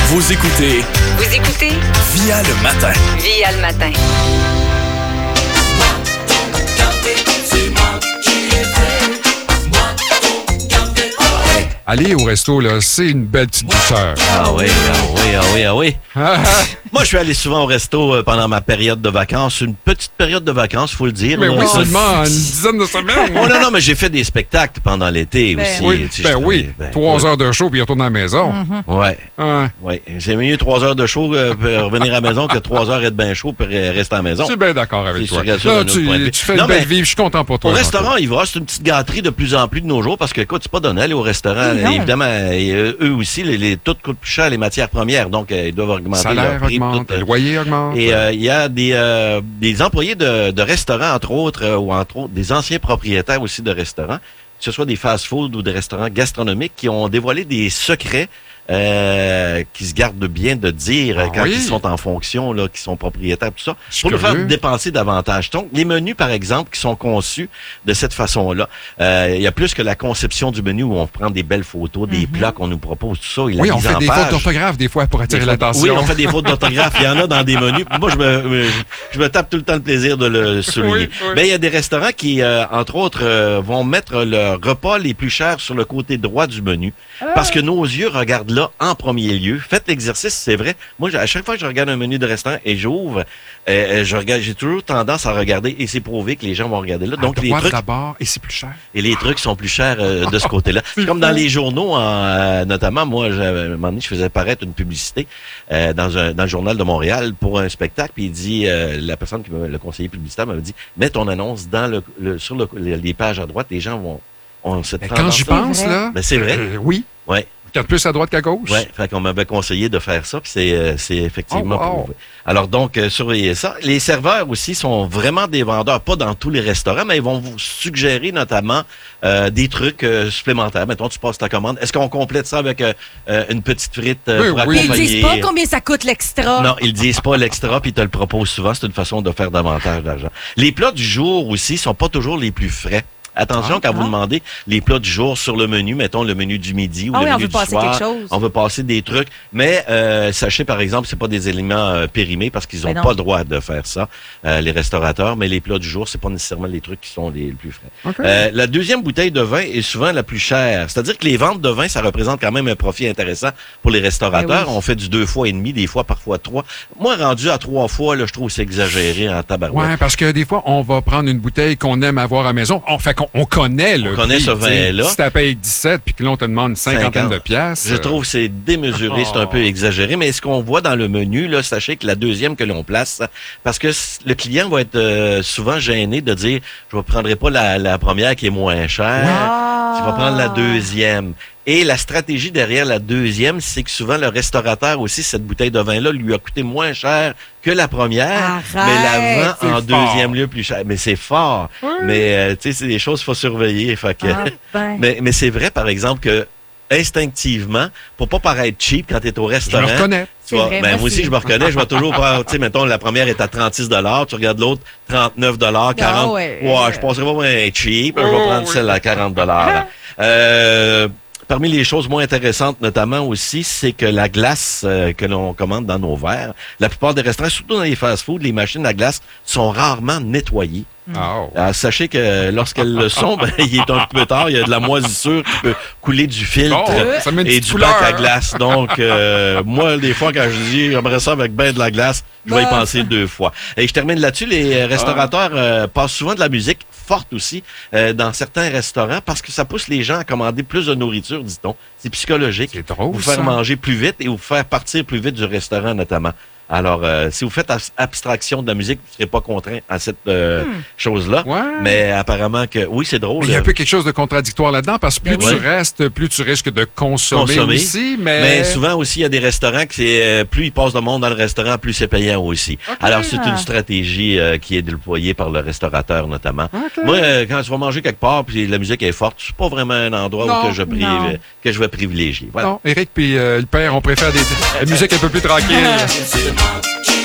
Vous écoutez Via le matin. Via le matin. Aller au resto, là, c'est une belle petite douceur. Ah oui. Moi, je suis allé souvent au resto pendant ma période de vacances. Une petite période de vacances, il faut le dire. Mais là. oui, seulement une dizaine de semaines. Oh, non, mais j'ai fait des spectacles pendant l'été aussi. Oui, Tu sais, oui. 3 heures de show puis il retourne à la maison. Ouais. Ouais. C'est mieux 3 heures de show pour revenir à la maison que 3 heures être bien chaud pour rester à la maison. Je suis bien d'accord avec Si toi. tu regardes ça Là, d'un autre point de vue. tu fais Non, une belle mais vie, je suis content pour toi. Au restaurant, il va, c'est une petite gâterie de plus en plus de nos jours parce que, écoute, c'est pas donné aller au restaurant. Non. Évidemment, eux aussi, tout coûte plus cher, les matières premières. Donc, ils doivent Le augmenter salaire leur prix. augmente, le loyer augmente. Et il y a des employés de restaurants, entre autres, ou entre autres, des anciens propriétaires aussi de restaurants, que ce soit des fast-food ou des restaurants gastronomiques, qui ont dévoilé des secrets qui se gardent bien de dire quand ils sont en fonction, là, qui sont propriétaires, tout ça, pour nous faire dépenser davantage. Donc, les menus, par exemple, qui sont conçus de cette façon-là, il y a plus que la conception du menu où on prend des belles photos, des plats qu'on nous propose, tout ça. Et Oui, la on mise fait en des page. fautes d'orthographe des fois pour attirer l'attention. Oui, on fait des fautes d'orthographe. Il y en a dans des menus. Moi, je me tape tout le temps le plaisir de le souligner. Oui. Ben, il y a des restaurants qui, entre autres, vont mettre leurs repas les plus chers sur le côté droit du menu. Parce que nos yeux regardent là en premier lieu. Faites l'exercice, c'est vrai. Moi, à chaque fois que je regarde un menu de restaurant et j'ouvre, j'ai toujours tendance à regarder et c'est prouvé que les gens vont regarder là. Donc, les trucs d'abord, et c'est plus cher. et les trucs sont plus chers de ce côté-là. Comme dans les journaux, notamment, moi, à un moment donné, je faisais paraître une publicité dans le journal de Montréal pour un spectacle, puis il dit, la personne qui le conseiller publicitaire m'avait dit, mets ton annonce sur les pages à droite, les gens ont cette Mais quand j'y pense, là, Ben, c'est vrai. oui. Ouais. Regarde plus à droite qu'à gauche. Oui, fait qu'on m'avait conseillé de faire ça, puis c'est effectivement prouvé. Alors donc, surveillez ça. Les serveurs aussi sont vraiment des vendeurs, pas dans tous les restaurants, mais ils vont vous suggérer notamment des trucs supplémentaires. Mettons, tu passes ta commande. Est-ce qu'on complète ça avec une petite frite pour accompagner? Ils disent pas combien ça coûte l'extra. Non, ils disent pas l'extra, puis ils te le proposent souvent. C'est une façon de faire davantage d'argent. Les plats du jour aussi sont pas toujours les plus frais. Attention, quand vous demandez les plats du jour sur le menu, mettons le menu du midi ou le menu du soir, on veut passer des trucs. Mais sachez, par exemple, c'est pas des éléments périmés parce qu'ils n'ont pas le droit de faire ça, les restaurateurs. Mais les plats du jour, c'est pas nécessairement les trucs qui sont les plus frais. Okay. La deuxième bouteille de vin est souvent la plus chère. C'est-à-dire que les ventes de vin, ça représente quand même un profit intéressant pour les restaurateurs. Oui. On fait du 2 fois et demi, des fois parfois 3. Moi, rendu à 3 fois, là, je trouve que c'est exagéré en tabarouette. Oui, parce que des fois, on va prendre une bouteille qu'on aime avoir à la maison. On connaît le prix, ce vin-là. Si tu payes 17 puis que l'on te demande une cinquantaine de piastres. Je trouve que c'est démesuré, c'est un peu exagéré. Mais ce qu'on voit dans le menu, là, sachez que la deuxième que l'on place, parce que le client va être souvent gêné de dire « Je ne prendrai pas la première qui est moins chère, tu vas prendre la deuxième ». Et la stratégie derrière la deuxième, c'est que souvent, le restaurateur aussi, cette bouteille de vin-là, lui a coûté moins cher que la première, mais la vend en deuxième lieu plus cher. Mais c'est fort. Oui. Mais, tu sais, c'est des choses qu'il faut surveiller. Fait que, mais c'est vrai, par exemple, que instinctivement, pour pas paraître cheap quand tu es au restaurant. Je me reconnais. Moi aussi, je me reconnais. Je vais toujours prendre, tu sais, mettons, la première est à 36 $, tu regardes l'autre, 39 $, 40 je passerai pas moins cheap, je vais prendre celle à 40 $. Parmi les choses moins intéressantes, notamment aussi, c'est que la glace que l'on commande dans nos verres, la plupart des restaurants, surtout dans les fast-foods, les machines à glace sont rarement nettoyées. Oh. Alors, sachez que lorsqu'elles le sont, il est un peu tard, il y a de la moisissure qui peut couler du filtre et du bac à glace. Donc, moi, des fois, quand je dis j'aimerais ça avec ben de la glace, je vais y penser 2 fois. Et je termine là-dessus, les restaurateurs passent souvent de la musique forte aussi dans certains restaurants parce que ça pousse les gens à commander plus de nourriture, dit-on. C'est psychologique. C'est drôle, vous faire manger plus vite et vous faire partir plus vite du restaurant, notamment. Alors, si vous faites abstraction de la musique, vous ne serez pas contraint à cette chose-là. Ouais. Mais apparemment que, oui, c'est drôle. Il y a un peu quelque chose de contradictoire là-dedans parce que plus tu restes, plus tu risques de consommer. Aussi. Mais souvent aussi, il y a des restaurants que plus il passe de monde dans le restaurant, plus c'est payant aussi. Okay. Alors, c'est une stratégie qui est déployée par le restaurateur, notamment. Okay. Moi, quand tu vas manger quelque part puis la musique est forte, c'est pas vraiment un endroit où que je vais privilégier. Voilà. Non, Éric puis le père, on préfère la musique un peu plus tranquille.